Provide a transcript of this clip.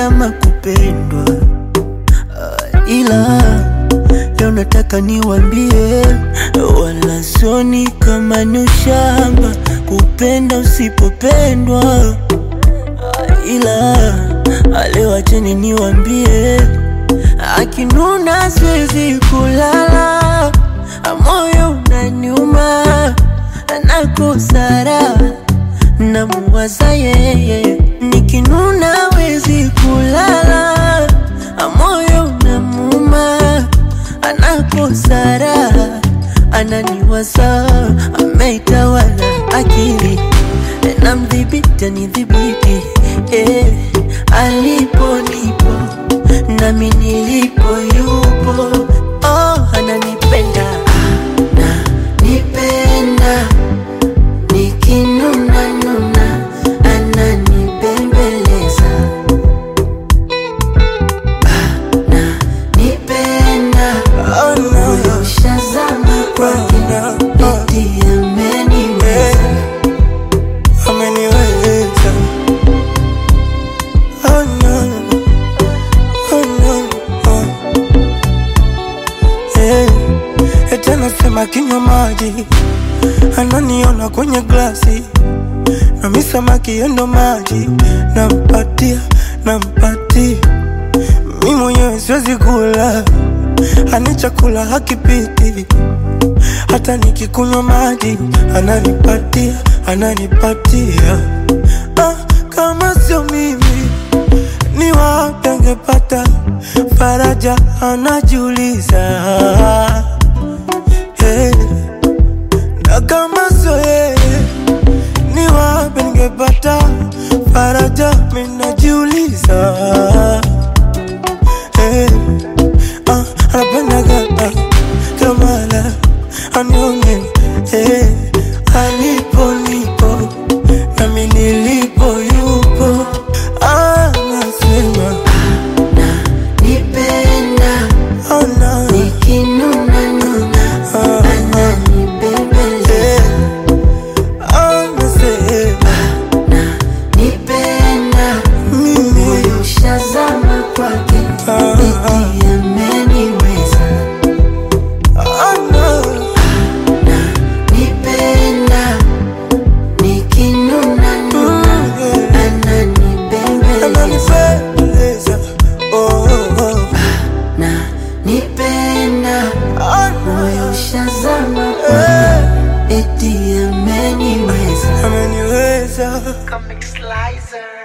ama kupendwa. Ila leo nataka niwaambie, wala soni kama ni ushamba kupenda usipopendwa. Ila leo acheni niwaambie, akinuna siwezi kulala, moyo unaniuma, nakosa raha, namuwaza yeye. Nikinuna wezi kulala, moyo unamuuma, nakosa raha, ananiwaza, ameitawala akili, namdhibiti anidhibiti. Alipo nipo, nami nilipo yupo. Ananipenda, ananipenda, nikinuna nuna ananibembeleza. Ananipenda, moyo ushazama kwake, eti ameniweza. Ameniweza. Oh no, oh no, oh. Eti anasema kinywa maji, ananiona kwenye glasi, na mi samaki yendo maji, nampatia, nampatia. Mi mwenyewe siwezi kula, ani chakula hakipiti. Hata nikikunywa maji, ananipatia, ananipatia. Kama sio mimi, ni wapi angepata faraja, anajiuliza. Na kama sio yeye, ni wapi ningepata faraja, mimi najiuliza. Anapenda Kamala, anione, alipo nipo, nami nilipo yupo. Anasema Ananipenda, nikinuna nuna ananibembeleza. Anasema Ananipenda, moyo ushazama kwake, eti ameniweza. Ananipenda, nikinuna nuna ananibembeleza. Ananipenda, moyo ushazama kwake, eti ameniweza. ameniweza. Comic Slicer.